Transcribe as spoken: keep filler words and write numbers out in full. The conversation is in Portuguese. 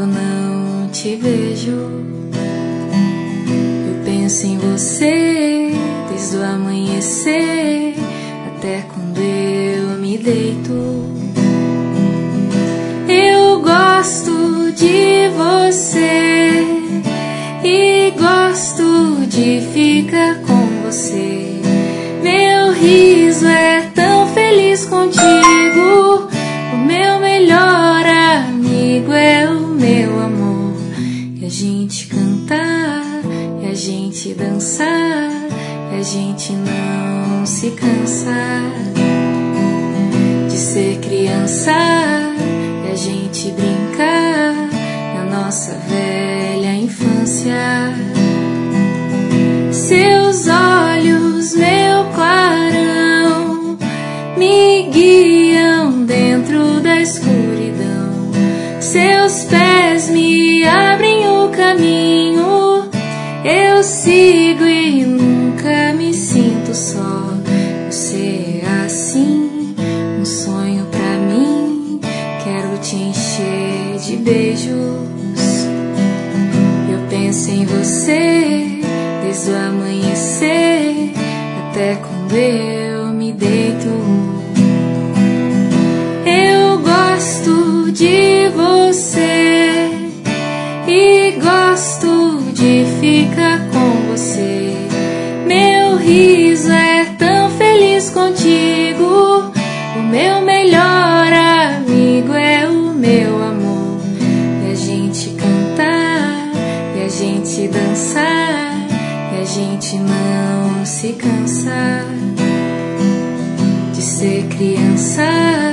não te vejo. Eu penso em você desde o amanhecer até quando eu me deito. Eu gosto de você e gosto de ficar com você. Meu riso é tão feliz contigo. O meu melhor amigo é o meu amor. E a gente cantar, e a gente dançar, e a gente não se cansar de ser criança, e a gente brincar na nossa velha infância. Seus olhos, meu clarão, me guiam dentro da escuridão. Seus pés me abrem o caminho. Eu sigo e nunca me sinto só. Você é assim, um sonho pra mim. Quero te encher de beijos. Eu penso em você desde o amanhecer até quando eu me deito. Eu gosto de você e gosto de ficar com você. Meu riso é tão feliz contigo. O meu melhor amigo é o meu amor. E a gente cantar, e a gente dançar, e a gente não se cansa de ser criança.